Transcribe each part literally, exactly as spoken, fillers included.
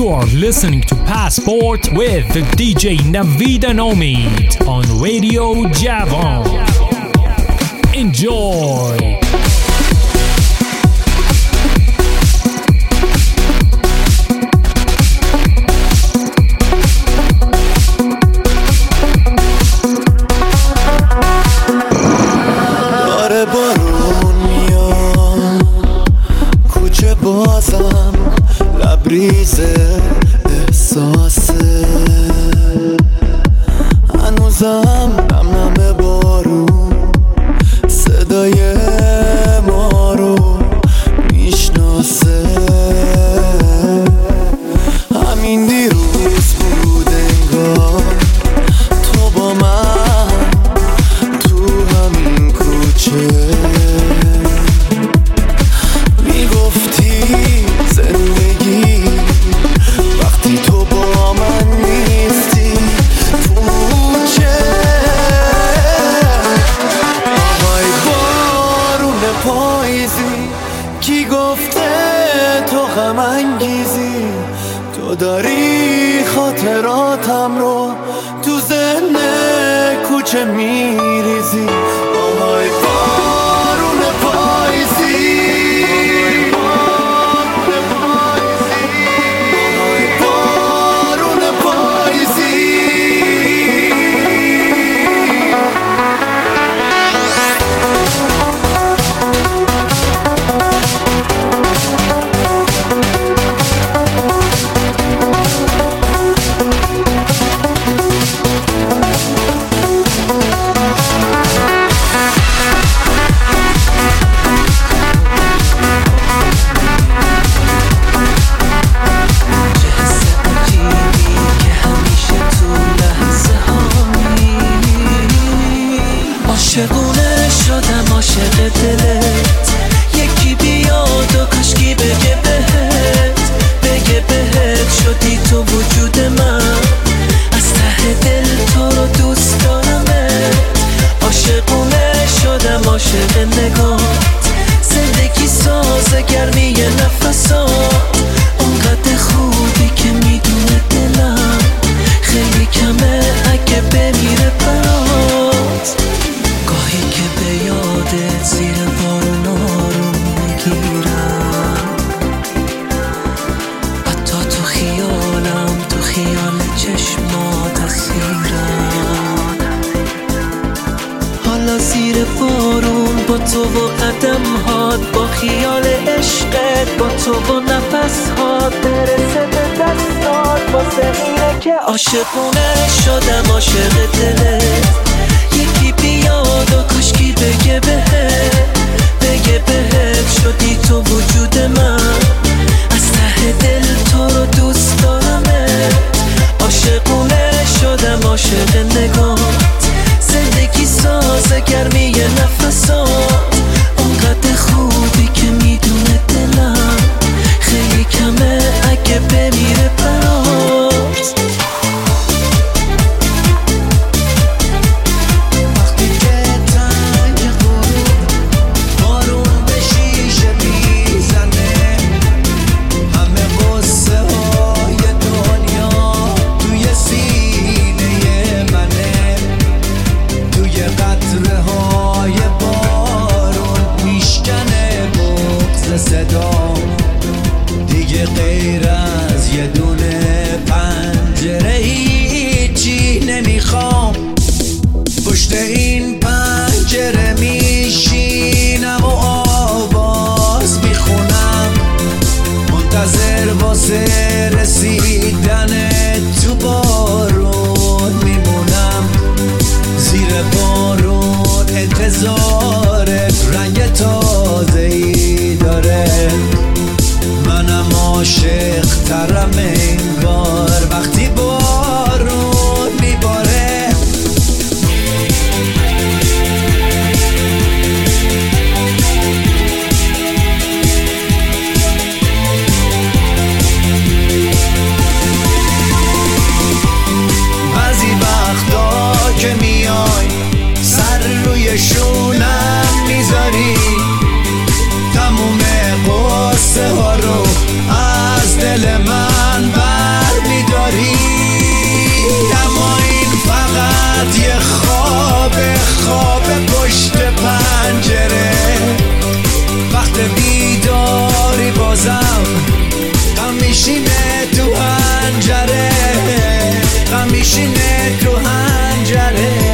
You are listening to Passport with D J Naveed and Omid on Radio Javan. Enjoy. داره بارون میاد کوچه بازم لبریز احساسه هنوزم نم نم بارون صدای ما رو میشناسه همین دیروز بود انگار تو با من تو همین کوچه میگفتی زندگی وقتی تو با من نیستی تو چه آهای بارون پاییزی کی گفته تو غم انگیزی تو داری خاطراتم رو تو ذهن کوچه میریزی آهای بارون پاییزی عاشقونه شدم عاشق دلت یکی بیاد و کاشکی بگه بهت بگه بهت شدی تو وجود من از ته دل تو رو دوست دارمت عاشقونه شدم عاشق نگات زندگی ساز گرمی نفسات اونقدر خوبی که میدونه دلم خیلی کمه اگه بمیره برات گاهی که به یادت زیر بارون آروم میگیرم حتی تو خیالم تو خیال چشمات اسیرم حالا زیر بارون با تو و قدم‌هات با خیال عشقت با تو و نفس‌هات برسه به دستات واسه اینه که عاشقونه شدم عاشق دلت یکی بیاد و کاشکی بگه بهت بگه بهت شدی تو وجود من از ته دل تو رو دوست دارمت عاشقونه شدم عاشق نگات زندگی ساز گرمی نفسات اونقدر خوبی که میدونه دلم خیلی کمه اگه بمیره برات همه قصه های دنیا میشینه تو حنجره.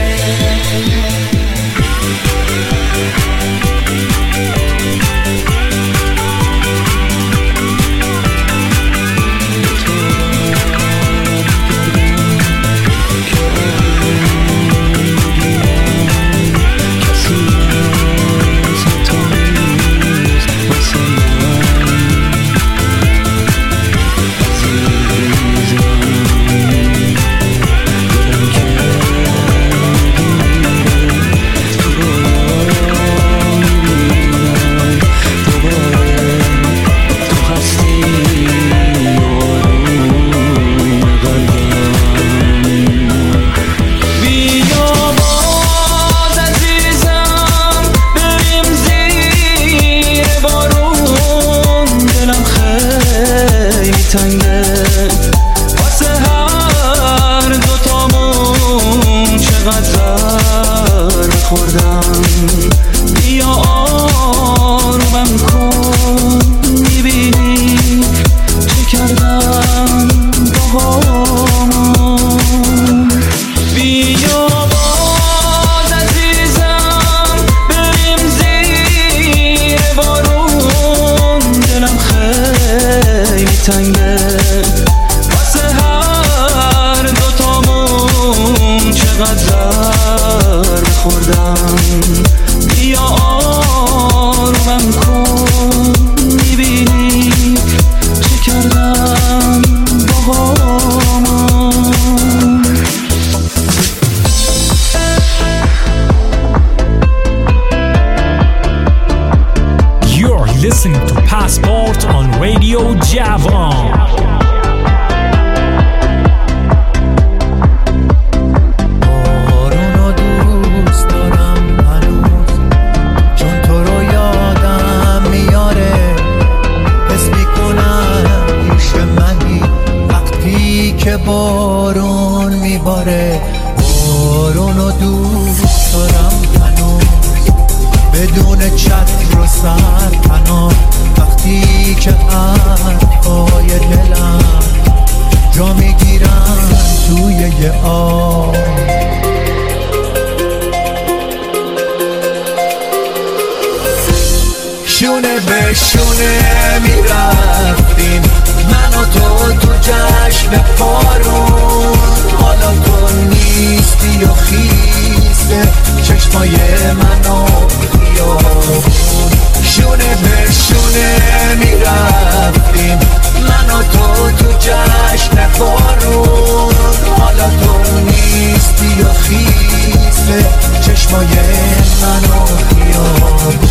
Listening to Passport on Radio Javan. بارونو دوست دارم هنوز، چون تو رو یادم میاره. حس میکنم پیش منی وقتی که بارون میباره. بارونو دوست دارم هنوز، بدون چتر و سرپناه. وقتی که حرفای دلم جا میگیرن توی یه آب. شونه به شونه میرفتیم من و تو تو جشن بارون. حالا تو نیستی و خیسه چشمای منو خیابون. شونه به شونه میرفتیم من و تو تو جشن بارون. حالا تو نیستی و خیسه چشمای منو خیابون.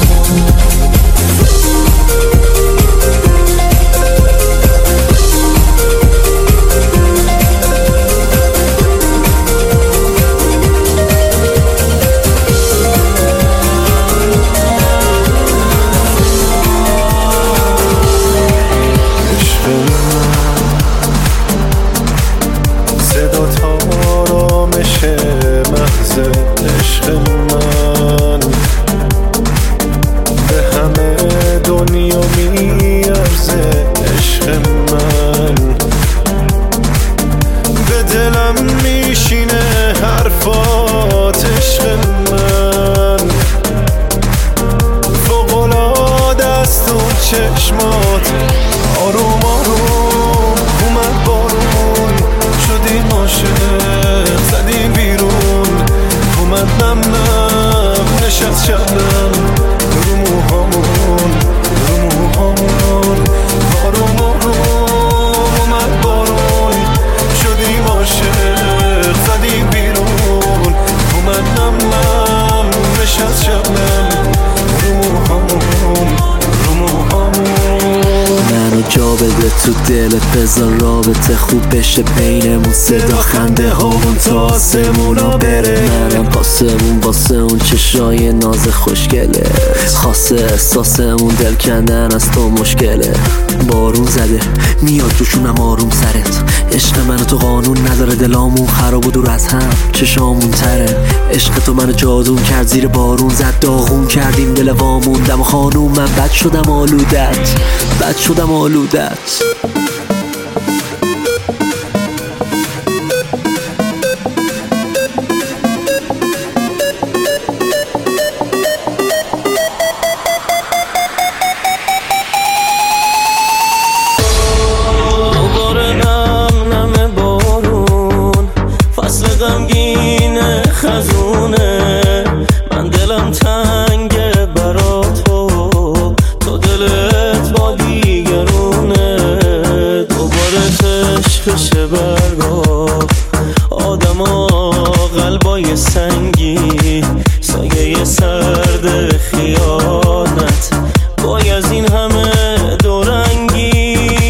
چشمات آروم آروم اومد بارون. شدیم عاشق زدیم بیرون. اومد نم نم نشست شبنم رو موهامون رو موهامون. آروم آروم اومد بارون. شدیم عاشق زدیم بیرون. اومد نم نم نشست شبنم رو موهامون. منو جا بده تو دلت، بذار رابطه خوب بشه بینمون. صدا خنده هامون تا آسمونا بره. منم پاسمون واسه اون چشای ناز خوشگله. خاصه احساسمون دل کندن از تو مشکله. بارون زده میاد روشونم آروم سرت. عشق منو تو قانون نداره، دلامون خراب و دور از هم چشامون تره. عشق تو منو جادون کرد، زیر بارون زد داغون کردیم دل وامون. دم خانوم من بد شدم آلودت، بد شدم آلودت. غمگین خزونه، من دلم تنگه برا تو، تو دلت با دیگرونه. دوباره خشخش برگاه آدما قلبای سنگی، سایه سرد خیانت وای از این همه دورنگی.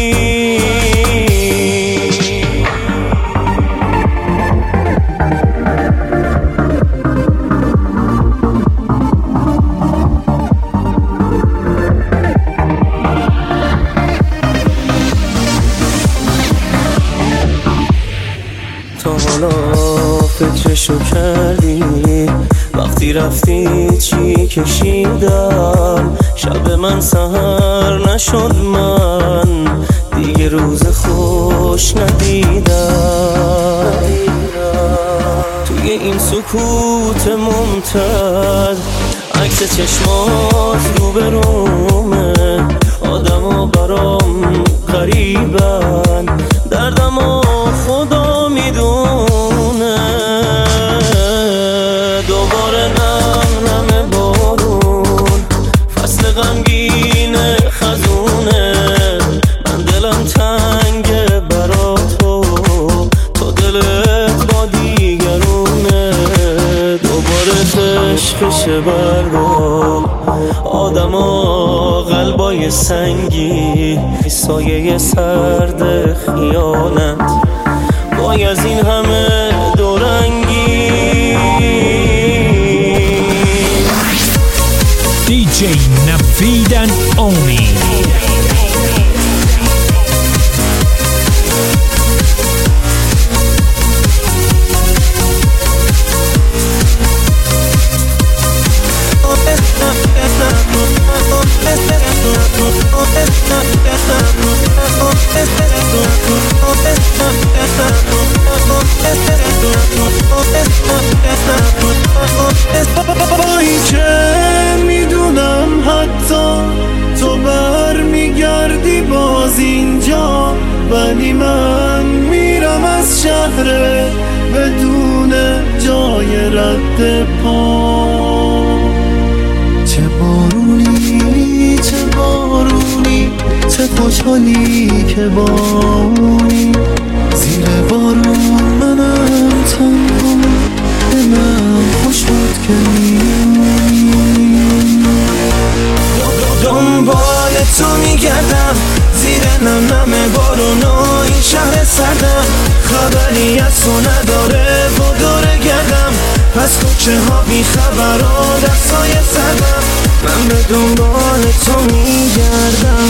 تا حالا فکرشو کردی وقتی رفتی چی کشیدم؟ شب من سحر نشد، من دیگه روز خوش ندیدم. توی این سکوت ممتد عکس چشمات رو به رومه، آدم ها برام غریبن، دردم ها خدا میدونه. دوباره نرم بارون، فصل غمگین خزونه، من دلم تنگه برا تو، تو دلت با دیگرونه. دوباره خشخش برگاه آدما قلبای سنگی، سایه سرد خیانت وای از این همه دورنگی. دی جی Naveed and Omi. بایی که میدونم حتی تو بر میگردی باز اینجا، ولی من میرم از شهر بدون جای رد پا. چه بارونی چه بارونی، چه خوشحالی که بارونی، زیر بارون منم تنها، دلم خوش بود که میمونی. دنبال تو میگردم زیر نم نم بارونا، این شهر سردم خبری از تو نداره و دوره گردم، پس کوچه ها بی خبر و دستای سردم، من به دنبال تو میگردم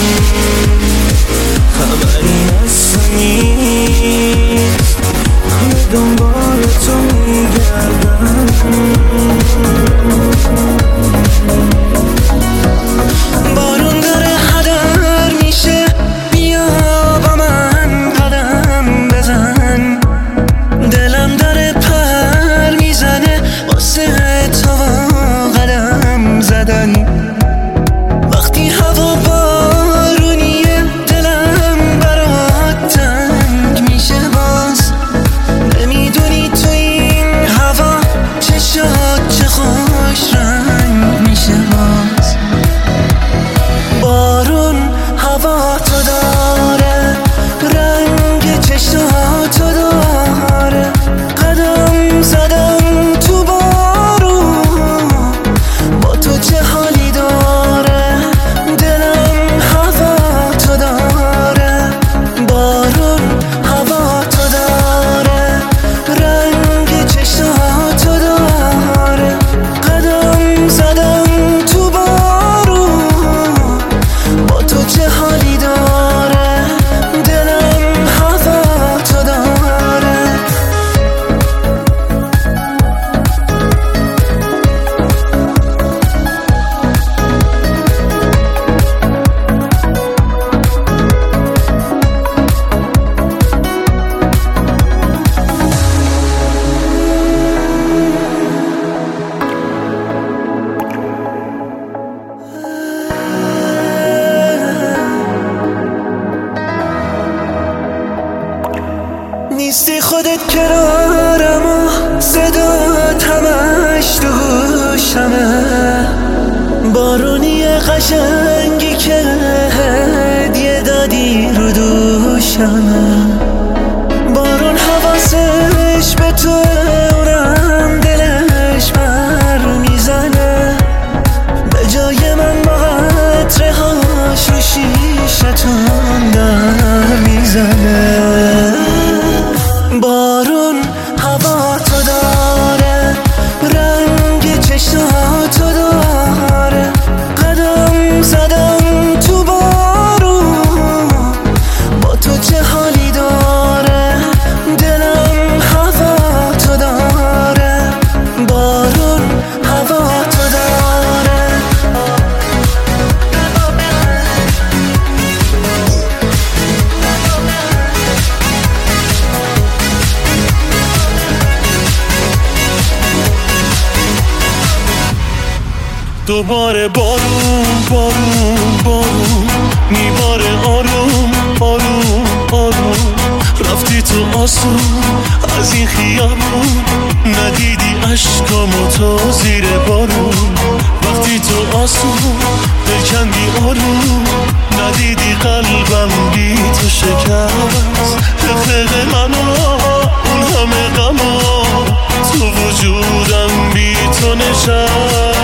خبری از تو نیست، من به دنبال تو میگردم. بارون داره هدر میشه، بیا با من قدم بزن، دلم داره پر میزنه واسه تو قدم زدن. وقتی هوا بارونیه دلم برات تنگ میشه، باز نمیدونی تو این هوا چشات چه خوش رنگ میشه. باز بارون هوا تو داره، رنگ چشاتو داره، قدم زدم تو بارون، با تو چه حالی داره، دلم هوا تو داره. بارون هوا تو داره، رنگ چشاتو داره، قدم زدم تو بارون، با تو چه حالی داره، دلم هوا تو داره. نیستی خودت کنارم و روشنه. بارون حواسش به تو اونم دلش بر میزنه، به جای من با قطره هاش رو شیشتون در میزنه. بارون هوا تو داره، رنگ چشماتو داره، قدم زدم تو بارون، با تو چه حالی داره، دلم هوا تو داره، بارون هوا تو داره. دوباره بارون بارون بارون میباره، آروم آروم آروم. رفتی تو آسون از این خیابون، ندیدی عشقامو تو زیر بارون. وقتی تو آسون بکندی آروم، ندیدی قلبم بی تو شکست. دقیق منو اون همه غما تو وجودم بی تو نشست.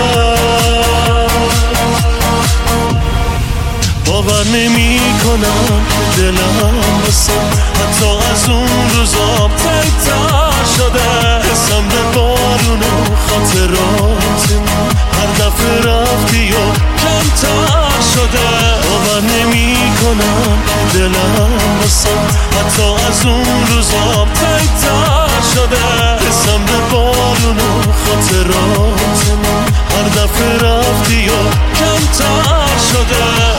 باور نمی کنم دلم بسم حتی از اون روزا تکتر شده. حسم به بارون و خاطراتم هر دفعه رفتی و کمتر شده. باور نمی کنم دلم بسم حتی از اون روزا تکتر شده. حسم به بارون و خاطراتم هر دفعه رفتی و کمتر شده.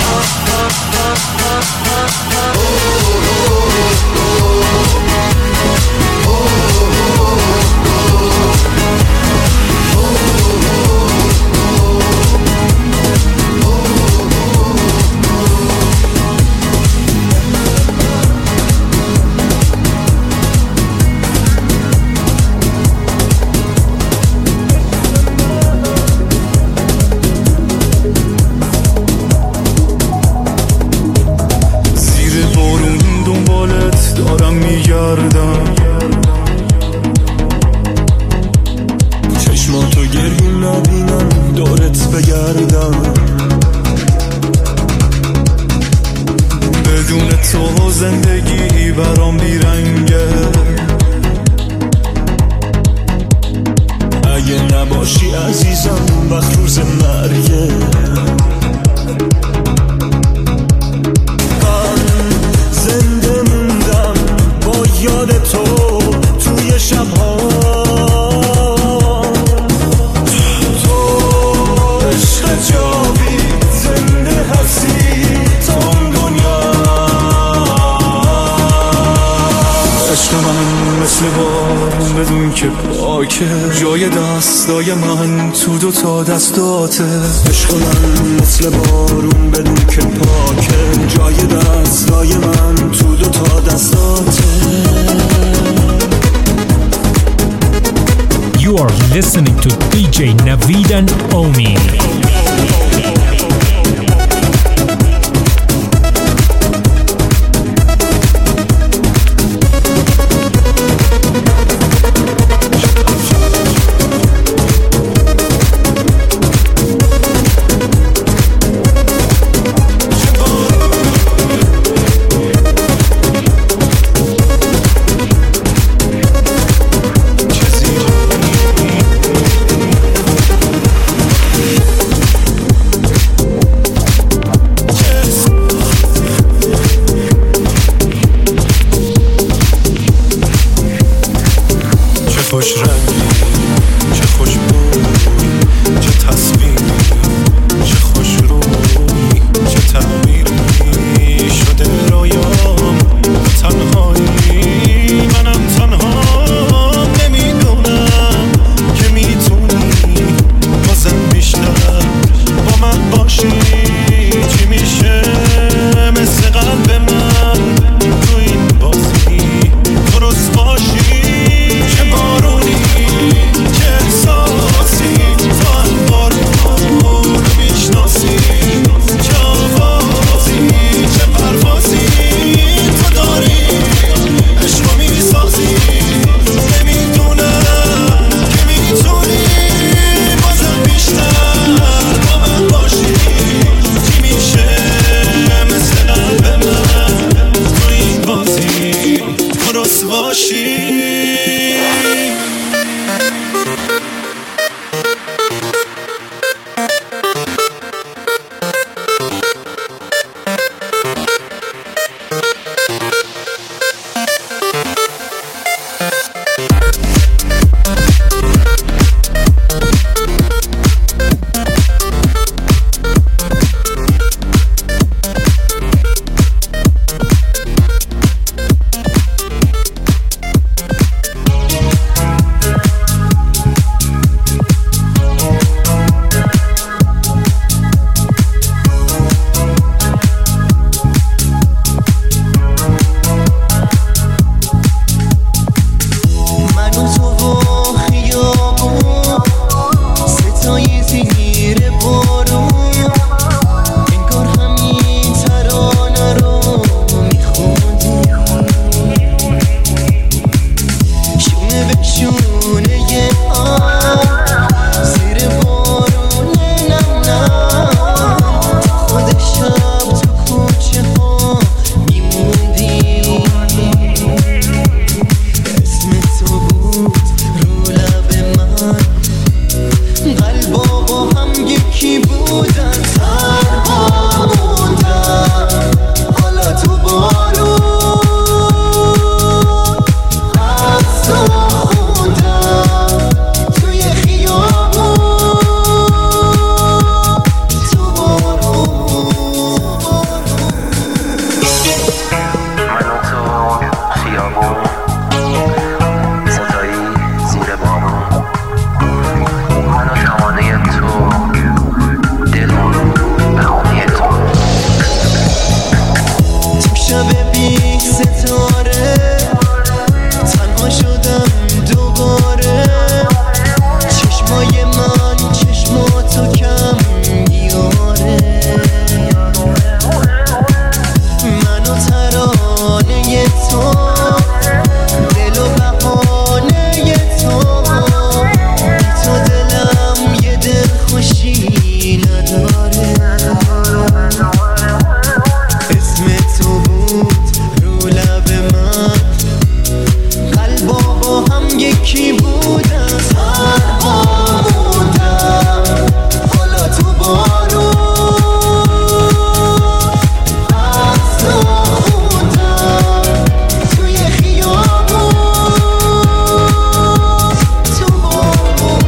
چشماتو گریون نبینم دورت بگردم، بدون تو زندگی برام بیرنگه. اگه نباشی عزیزم وقت روز مرگه. من زنده موندم با یاد تو توی شبها، مثل بارون بدون که پاکه، جای دستای من تو دو تا دستاته. عشق من مثل بارون بدون که پاکه، جای دستای من تو دو تا دستاته. You are listening to دی جی Naveed and Omi. خوش رنگی، چه خوش بوی، چه تصویری، چه خوش روی، چه تعمیری شده رویام. تنهایی منم تنها، نمیدونم که میتونی بازم بیشتر با من باشی. چی میشه مثل قلب من تو این بازی درست باشی. چه بارونی شونه به شونه آب زیر بارون نم نم خود شب تو کوچه ها میموندی اسم تو بود رو لب من قلبا با هم یکی بودن تنها موندن حالا تو بارون از تو خوندم توی خیابون تو بارون من و تو خیابون ستایی زیر بارون من و زمانه تو دلمون به خونه تو تو شب بی ستاره تنها شدم دوباره چشمای من چشماتو کم میاره من و ترانه تو دل و بهانه تو بی تو دلم یه دل خوشی نداره اسم تو بود رو لب من قلبا با هم یکی بودن تنها موندم حالا تو بارون از تو خوندم توی خیابون تو بارون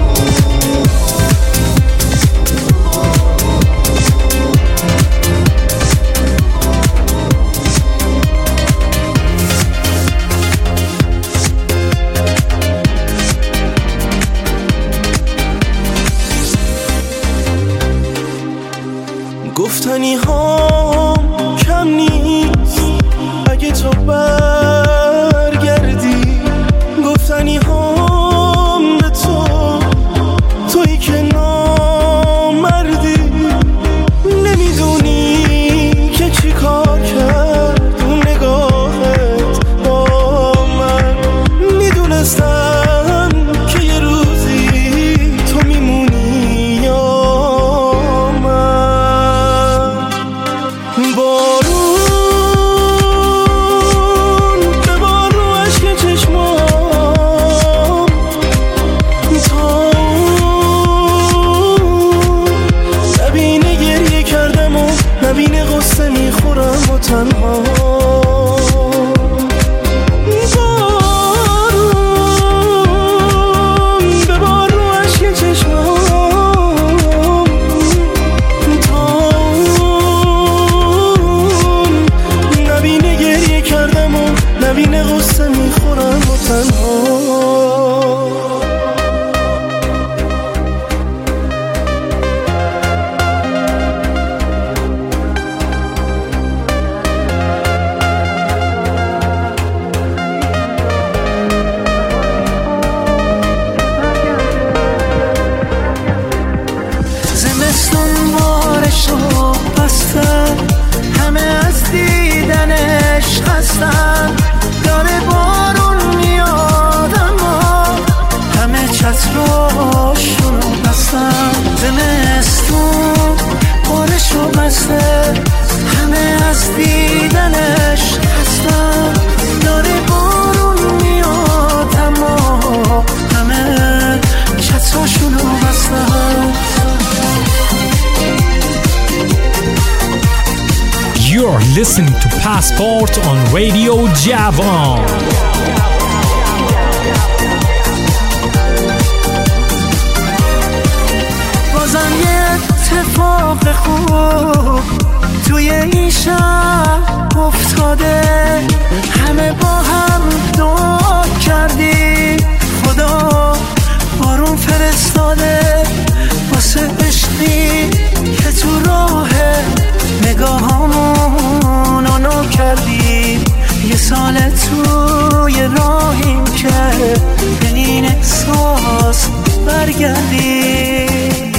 گفتنی هام کم نیست اگه تو برگردی گفتنی هام به تو تویی که نامردی نمیدونی که چی کار کرد اون نگاهت با من میدونستم که یه روزی تو میمونی یا من بارون به بارو عشق چشمام تا نبینه گریه کردم و نبینه غصه میخورم و تنها بارون به بارو عشق چشمام تا نبینه گریه کردم و نبینه غصه میخورم و تنها زمستون بارشو بستن همه از دیدنش خستن داره بارون میاد اما همه چتراشونو بستن زمستون بارشو بسته همه از دیدنش خستن داره بارون میاد اما همه چتراشونو بستن You're listening to Passport on Radio Javan. بازم یه اتفاق خوب توی این شب افتاده همه با هم دعا کردی خدا بارون فرستاده واسه عشقی که تو راه نگاهامونو نو کردی یه سال توی راهیم که به این احساس برگردی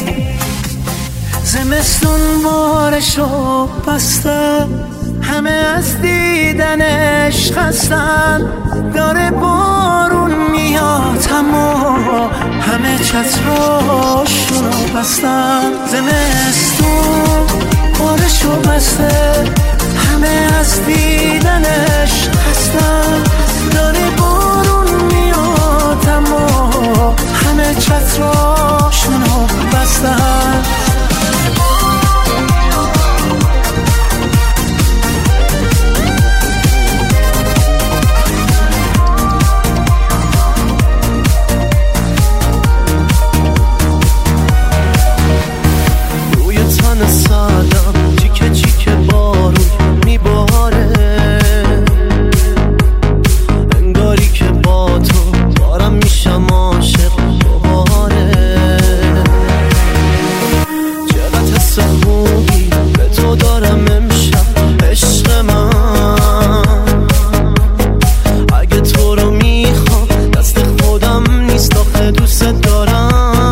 زمستون بارشو بستن همه از دیدنش خستن داره بارون میاد چتراشونو بستن زمستون بارشو بسته همه از دیدنش خستن داره بارون میاد اما همه چتراشونو بستن سالم چیکه چیکه بارون میباره انگاری که با تو دارم میشم عاشق دوباره چقدر حس خوبی به تو دارم امشب عشق من اگه تو رو میخوام دست خودم نیست آخه دوست دارم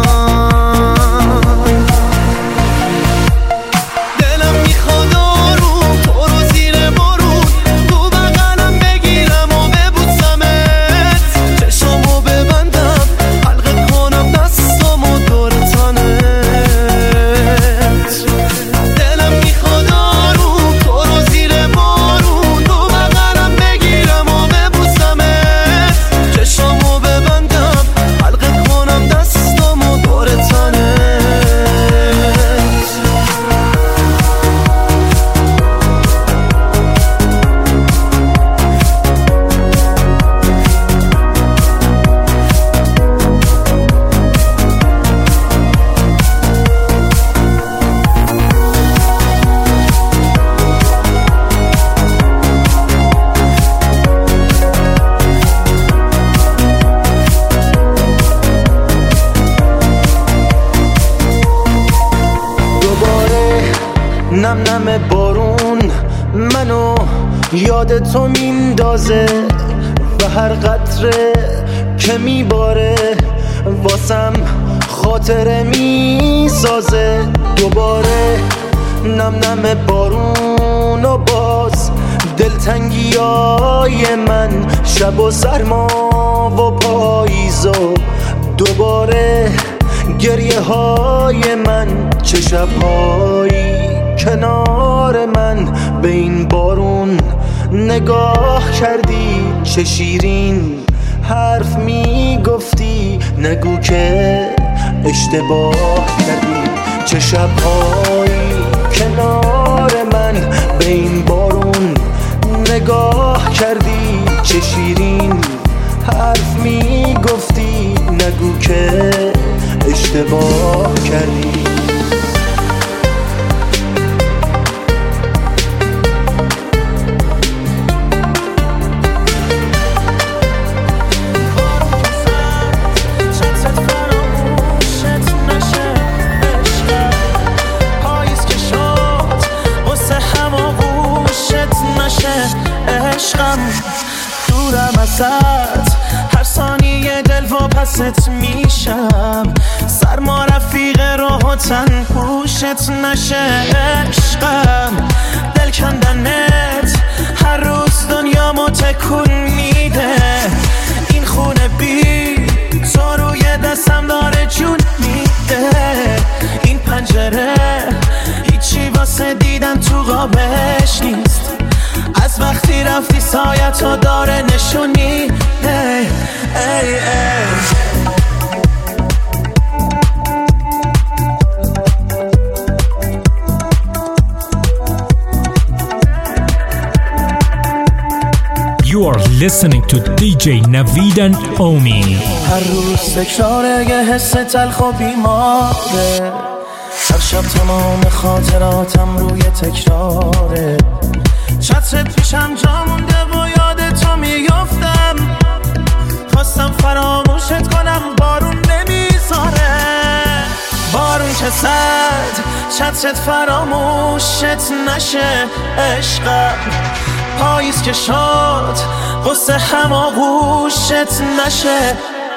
نم نم بارون منو یاد تو میندازه و هر قطره که میباره واسم خاطره میسازه دوباره نم نم بارون و باز دلتنگیای من شب و سرما و پاییزا دوباره گریه های من چه شبهایی کنار من به این بارون نگاه کردی چه شیرین حرف میگفتی نگو که اشتباه کردی چه شبهایی کنار من به این بارون نگاه کردی چه شیرین حرف میگفتی نگو که اشتباه کردی دورم ازت هر ثانیه دل واپست میشم سرما رفیق راه و تن پوشت نشه عشقم دل کندنت هر روز دنیامو تکون میده این خونه بی تو روی دستم داره جون میده این پنجره هیچی واسه دیدن تو قابش نیست از وقتی رفتی سایتو داره نشونی ای ای ای You are listening to دی جی Naveed and Omi. هر روز تکراره یه حس تلخ و بیماره هر شب تمام خاطراتم روی تکراره چترت پیشم جا مونده و یاد تو میافتم خواستم فراموشت کنم بارون نمیذاره بارون که زد چترت فراموشت نشه عشقم پاییز که شد قصه هم آغوشت نشه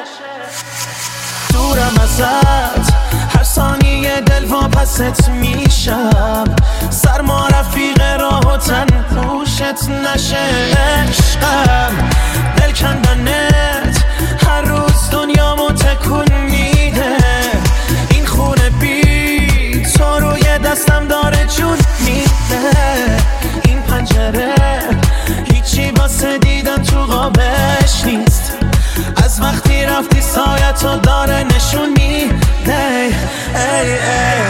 دورم ازت هر ثانیه دل واپست میشم سرما رفیق راه و تن پوشت نشه عشقم دل کندنت هر روز دنیامو تکون میده رفتی سایتو داره نشون میده. ای ای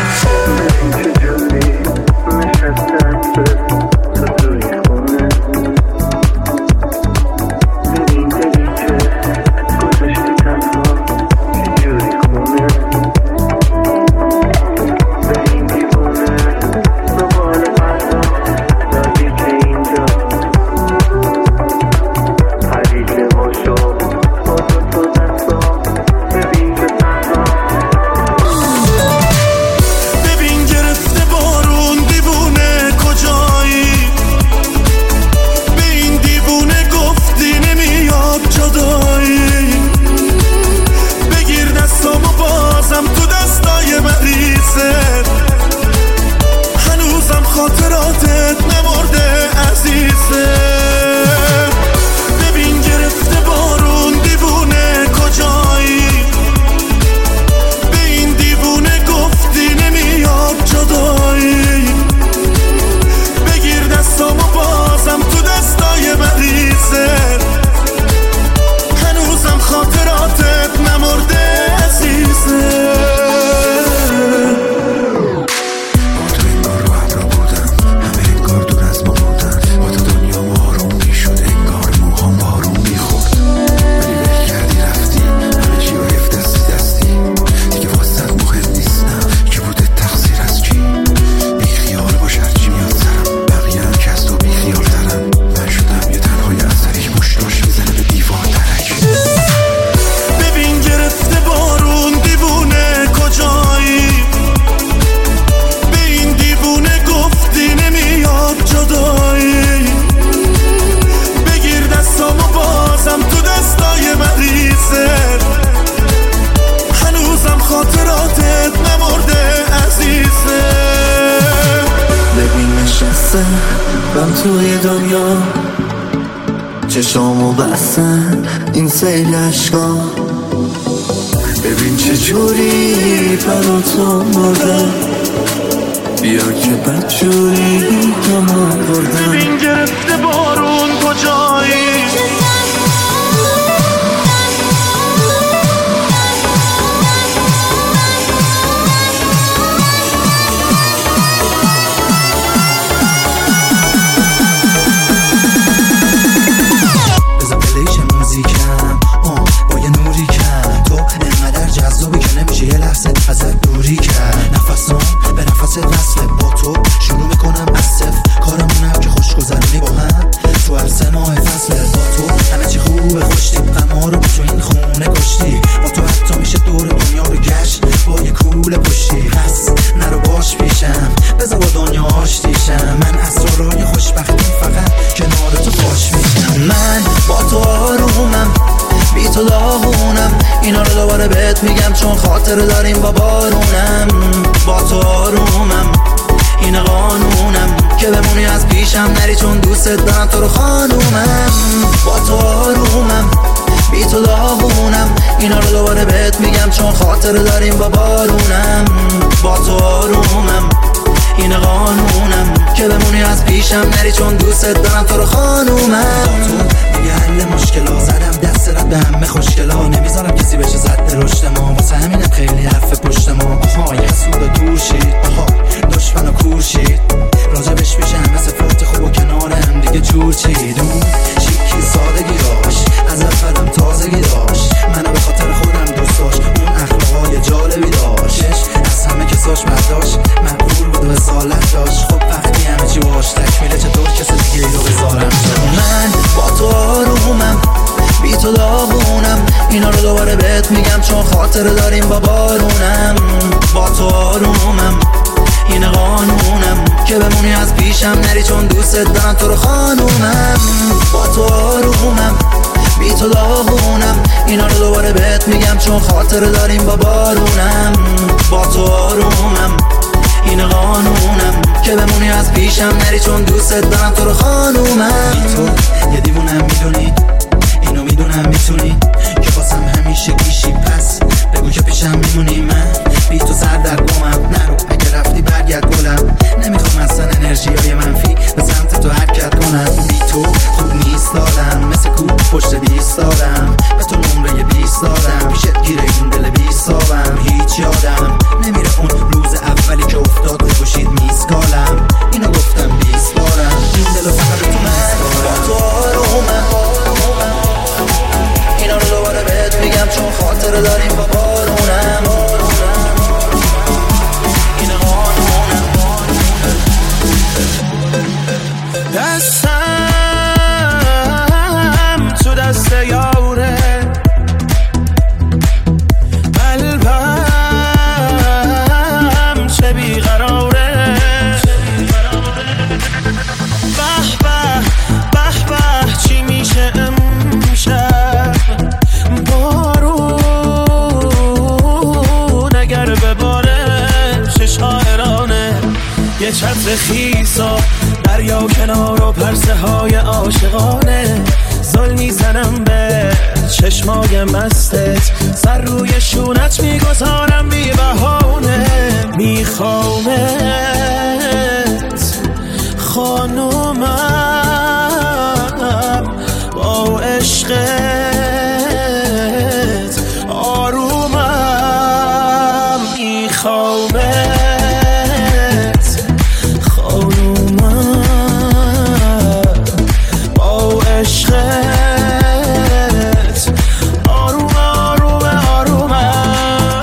من توی دنیا چشامو بستن این سیل عشقا، ببین چه جوری برا تو مردم، بیا که بدجوری تو مردم. ببین گرفته بارون کجایی، میگم چون خاطر داریم با بارونم، با تو آرومم این قانونم که بمونی از پیشم نری چون دوست دارم تو رو خانومم. با تو آرومم بی تو داغونم، اینا رو دوباره بهت میگم چون خاطر داریم با بارونم، با تو آرومم این قانونم که بمونی از پیشم نری چون دوست دارم تو رو خانومم. تو دیگه حل مشکلا زدم دست رد به همه خوشگلا، نمیذارم کسی بشه زد رشد ما، واسه همینم خیلی حرف پشت ما. آها یه حسود و دور شید، آها دشمن و کور شید، راجبش بشه همه صفات خوب و کنار هم دیگه جور چید. اون شیکی سادگیراش از اولم تازگی داشت، منو به خاطر خودم دوست داشت، اون اخلاقای جالبی داشت، از همه کساش برداشت، مقبول بود و رسالت داشت. خب وقتی همه چی باش تکمیله چطور کسی دیگه ای رو بذارم جا. من با تو آرومم بی تو داغونم، اینا رو دوباره بهت میگم چون خاطر داریم با بارونم، با تو آرومم این قانونم که بمونی از پیشم نری چون دوست دارم تو رو خانومم. با تو آرومم بی تو داغونم، اینا رو دوباره بهت میگم چون خاطر داریم با بارونم، با تو آرومم این قانونم که بمونی از پیشم نری چون دوست دارم تو رو خانومم. تو یه دیوونم میدونی، اینو میدونم میتونی که واسم همیشه گیشی، پس بگو که پیشم میمونی. من بی تو سر در گمم، نرو اگه رفتی برگرد گلم، نمیخوام اصلا انرژی های منفی به سمت تو حرکت کنم. بی تو خوب نیست دادم، مثل کوب پشت بیست دادم، به تو نمره بیست دادم، رو داریم با بارونم این قانونم دستم تو دست یاره قلبم چه بیقراره به به به به چی میشه امشب بارون اگر بباره چه شاعرانه یه چتر خیسا دریا کنار و پرسه های عاشقانه زل میزنم به چشمای مستت سر روی شونت میگذارم بی بهانه میخوامت خانومم با عشقت آرومم میخوامت خانومم با عشقت آروم آروم آرومم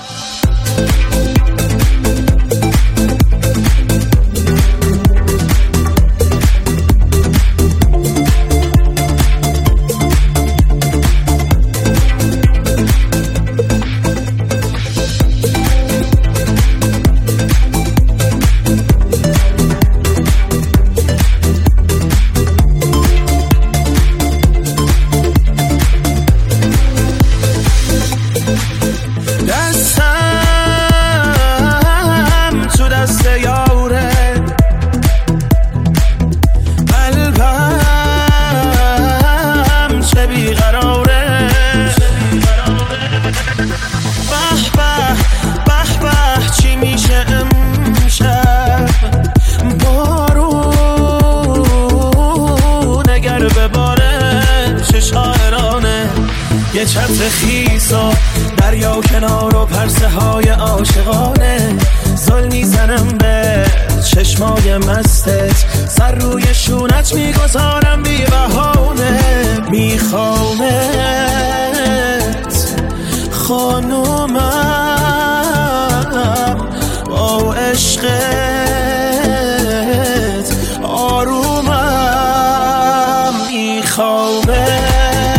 دستم تو دست یاره قلبم چه بیقراره به به به به چی میشه امشب بارون اگر بباره چه شاعرانه یه چتر خیسا دریا کنار و پرسه های عاشقانه زل میزنم به چشمای مستت سر روی شونت میگذارم بی بهانه میخوامت خانومم با عشقت آرومم میخوامت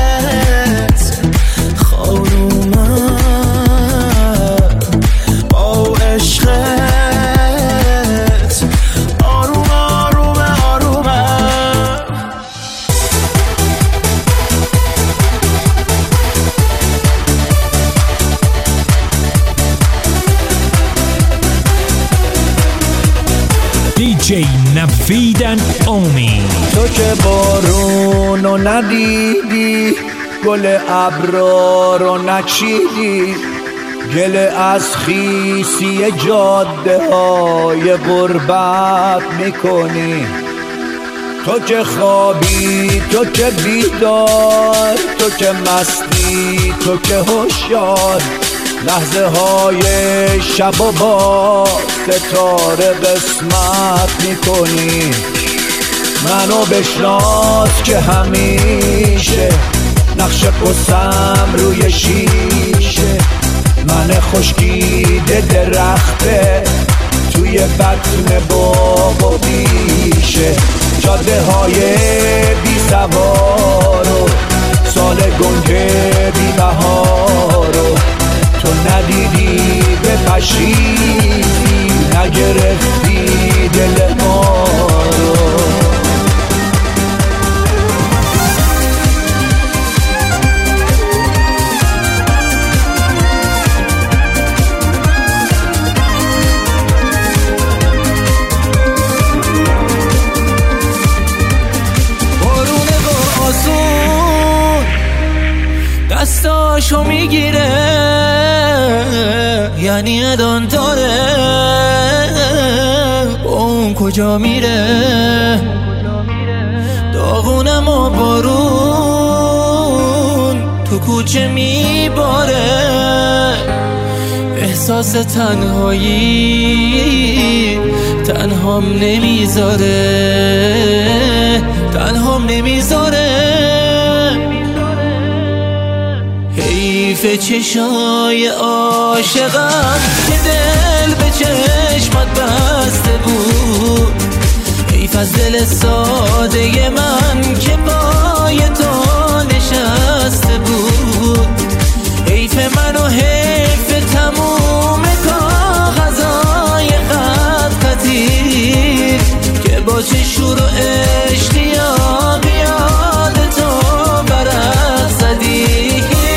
دی جی نویدن اومی. تو که بارونو ندیدی گل ابرا رو نچیدی گل از خیسی جاده های غربت میکنی تو که خوابی تو که بیدار تو که مستی تو که هوشیار لحظه های شب و با ستاره قسمت میکنی منو بشناس که همیشه نقش قسم روی شیشه من خشکیده درخته توی بطن باغ و بیشه جاده های بی سوارو سال گنگه بی بهارو تو ندیدی به پشیدی نگرفتی دل ما رو بارونه با آسون دستاشو میگیره یعنی ادان داره اون کجا میره داغونم و بارون تو کوچه میباره احساس تنهایی تنهام نمیذاره تنهام نمیذاره حیف چشای عاشقم که دل به چشمت بسته بود، حیف از دل ساده من که پای تو نشسته بود، حیف من و حیف تموم کاغذای خط خطیر که با چه شور و اشتیاق یاد تو برق زدی.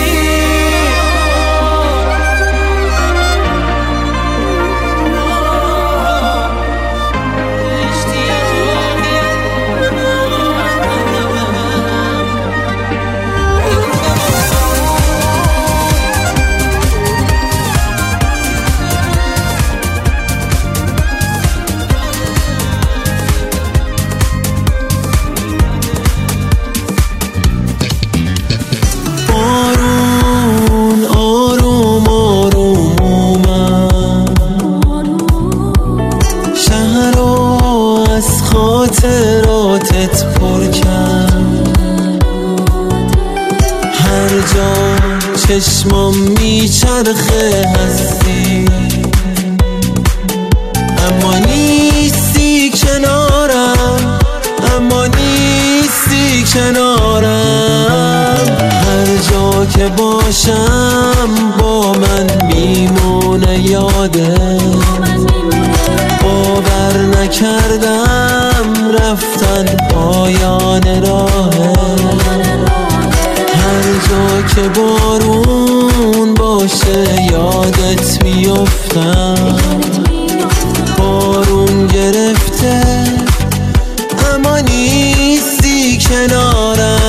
خاطراتت پر کرد، هر جا چشمام میچرخه هستی، اما نیستی کنارم، اما نیستی کنارم، هر جا که باشم با من میمونه یاده، باور نکردم رفتن پایان راهه، هر جا که بارون باشه یادت میافتم، بارون گرفته اما نیستی کنارم،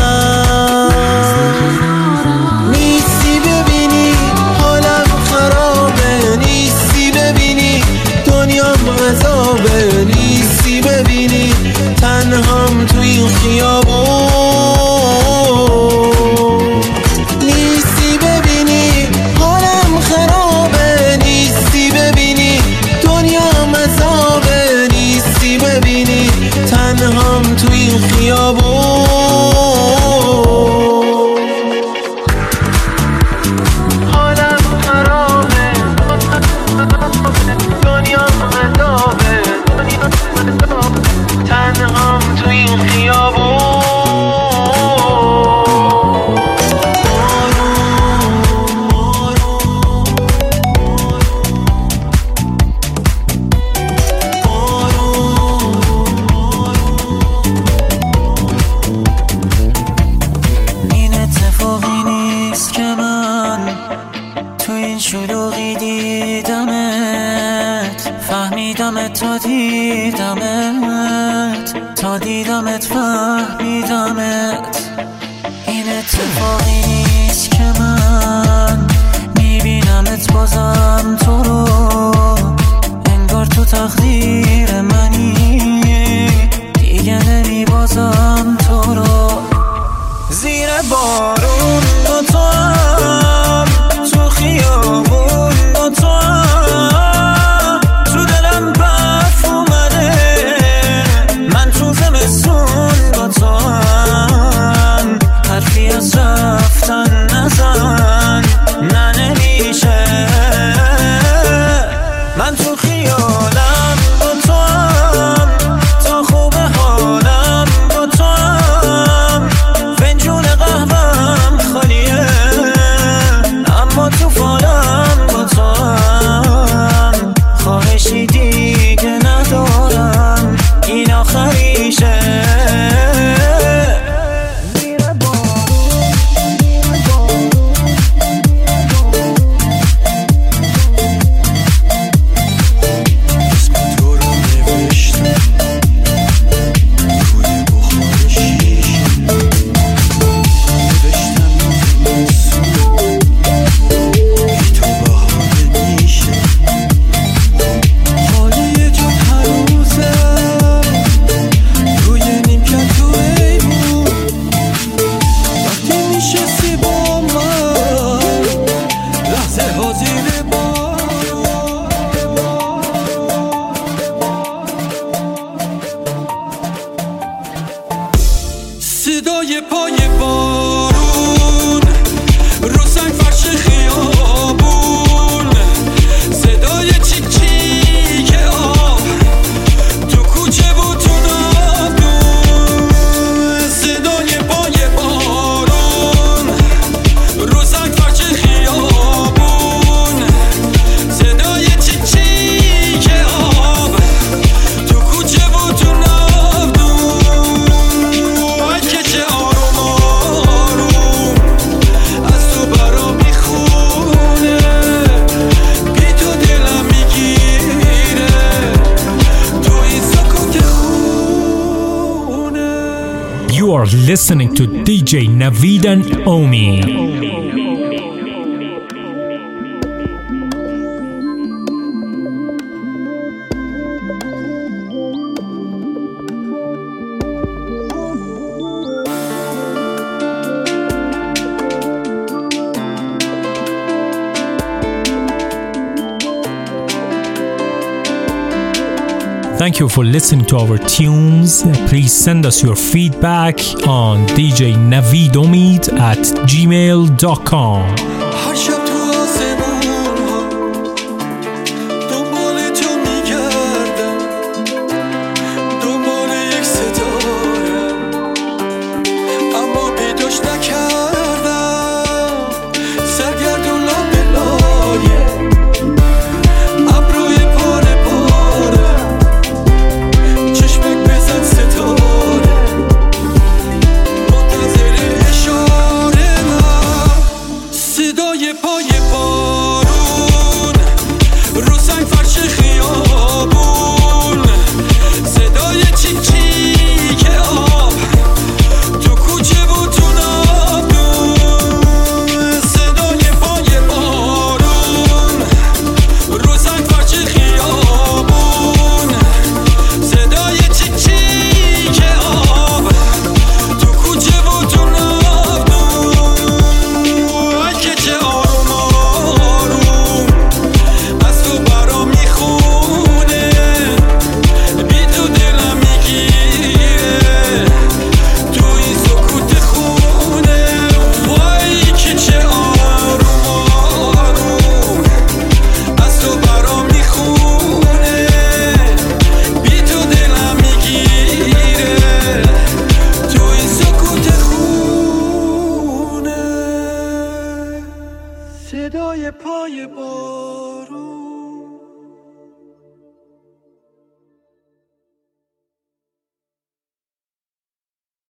نیستی ببینی حالم خرابه، نیستی ببینی دنیام عذابه، نیستی ببینی تنهام تو این خیابون، نیستی ببینی حالم خرابه، نیستی ببینی دنیام عذابه، نیستی ببینی تنهام تو این خیابون. تا دیدمت تا دیدمت فهمیدمت، این اتفاقی نیست که من میبینمت بازم تو رو، انگار تو تقدیر منی دیگه نمیبازم تو رو، زیر بارون با تو هم تو خیابون با تو هم تو دلم برف اومده، من تو زمستون با تو هم حرفی از رفت are listening to D J Naveed and Omi. Thank you for listening to our tunes. Please send us your feedback on d j naveedomid at gmail dot com. صدای پای باد